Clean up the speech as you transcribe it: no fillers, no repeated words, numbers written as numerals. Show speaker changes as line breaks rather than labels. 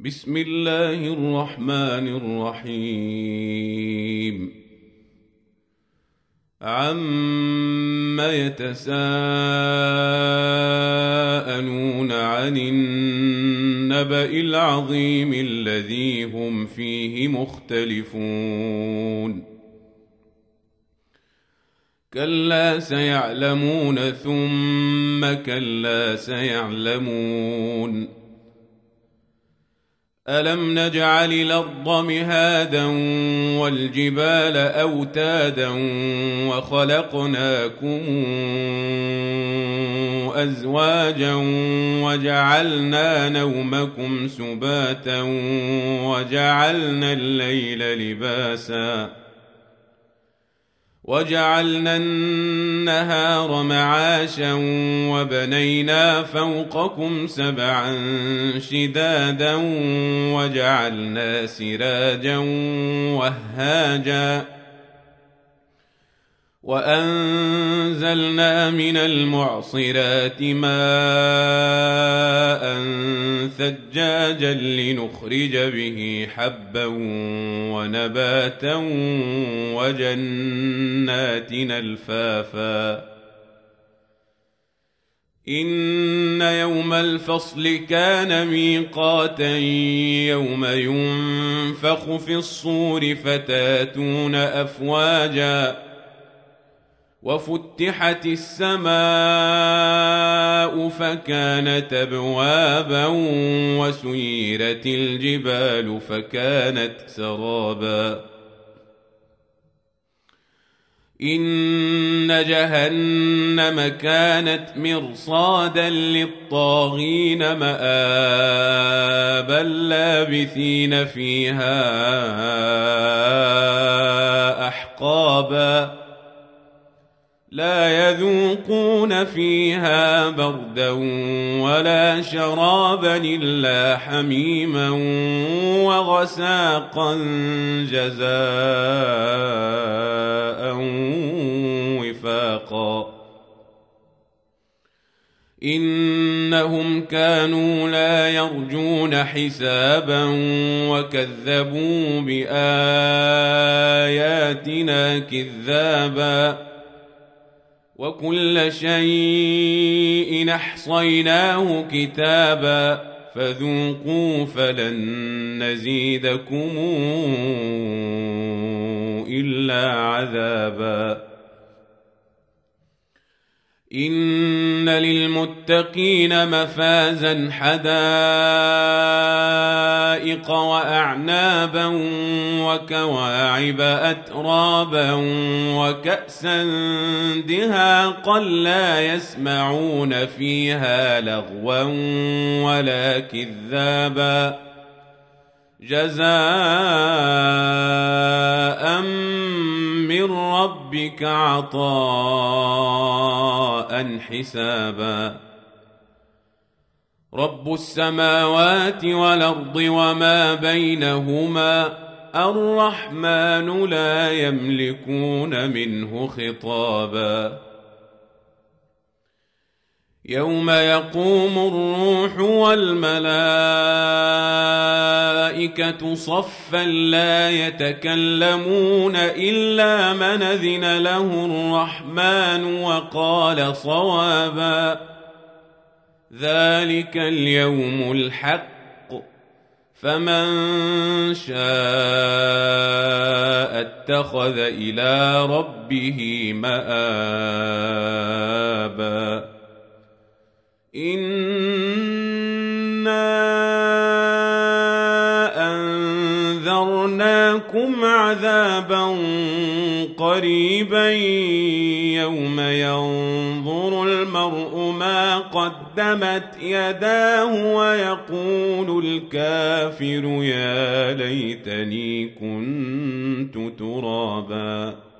بسم الله الرحمن الرحيم عم يتساءلون عن النبأ العظيم الذي هم فيه مختلفون كلا سيعلمون ثم كلا سيعلمون ألم نجعل الأرض مهادا والجبال أوتادا وخلقناكم أزواجا وجعلنا نومكم سباتا وجعلنا الليل لباسا وجعلنا النهار معاشا وبنينا فوقكم سبعا شدادا وجعلنا سراجا وهاجا وأنزلنا من المعصرات ماء ثجاجا لنخرج به حبا ونباتا وجنات ألفافا إن يوم الفصل كان ميقاتا يوم ينفخ في الصور فتاتون أفواجا وفتحت السماء فكانت أبوابا وسيرت الجبال فكانت سرابا إن جهنم كانت مرصادا للطاغين مآبا لابثين فيها أحقابا لا يذوقون فيها بردا ولا شرابا إلا حميما وغساقا جزاء وفاقا إنهم كانوا لا يرجون حسابا وكذبوا بآياتنا كذابا وكل شيء أحصيناه كتابا فذوقوا فلن نزيدكم إلا عذابا إن للمتقين مفازا حدائق وأعنابا وكواعب أترابا وكأسا دهاقا لا يسمعون فيها لغوا ولا كذابا جزاء من ربك عطاء حسابا رب السماوات والأرض وما بينهما الرحمن لا يملكون منه خطابا يوم يقوم الروح والملائكة صفا لا يتكلمون إلا من أذن له الرحمن وقال صوابا ذلك اليوم الحق فمن شاء اتخذ إلى ربه مآبا إنا أنذرناكم عذابا قريبا يوم ينظر المرء ما قدمت يداه ويقول الكافر يا ليتني كنت ترابا